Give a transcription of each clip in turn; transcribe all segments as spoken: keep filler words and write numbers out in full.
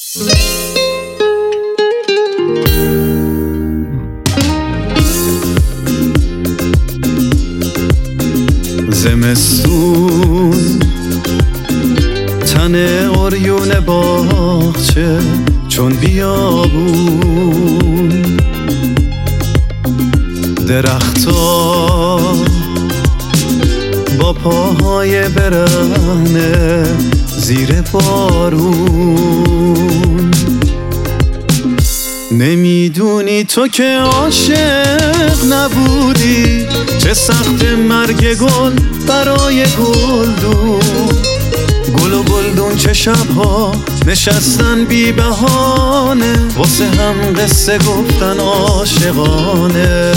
زمستون تن عریون باغچه چون بیابون، درختا با پاهای برهنه زیر بارون. نمیدونی تو که عاشق نبودی، چه سخت مرگ گل برای گلدون. گل و گلدون چه شبها نشستن بی بهانه، واسه هم قصه گفتن عاشقانه.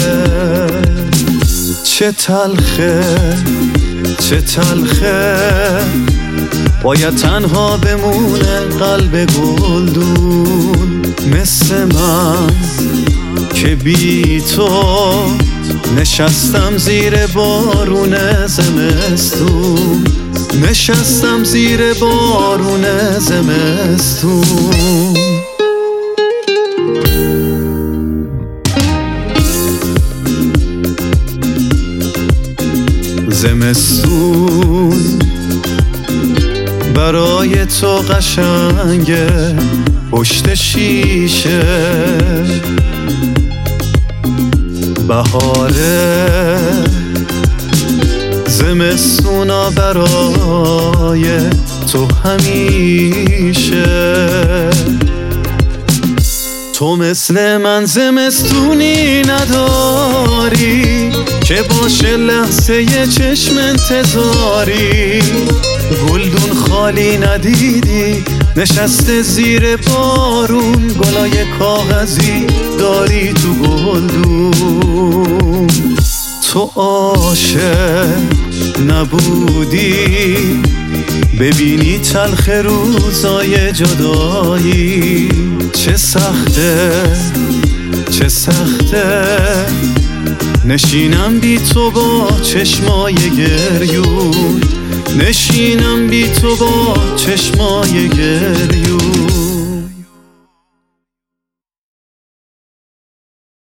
چه تلخه چه تلخه باید تنها بمونه قلب گلدون، مثل من که بی تو نشستم زیر بارون زمستون، نشستم زیر بارون زمستون. زمستون برای تو قشنگه پشت شیشه، بهاره زمستونا برای تو همیشه. تو مثل من زمستونی نداری که باشه لحظه یه چشم انتظاری. گلدون خالی ندیدی نشسته زیر بارون، گلای کاغذی داری تو گلدون. تو عاشق نبودی ببینی تلخ روزای جدایی. چه سخته چه سخته نشینم بی تو با چشمای گریون، نشینم بی تو با چشمای گریون.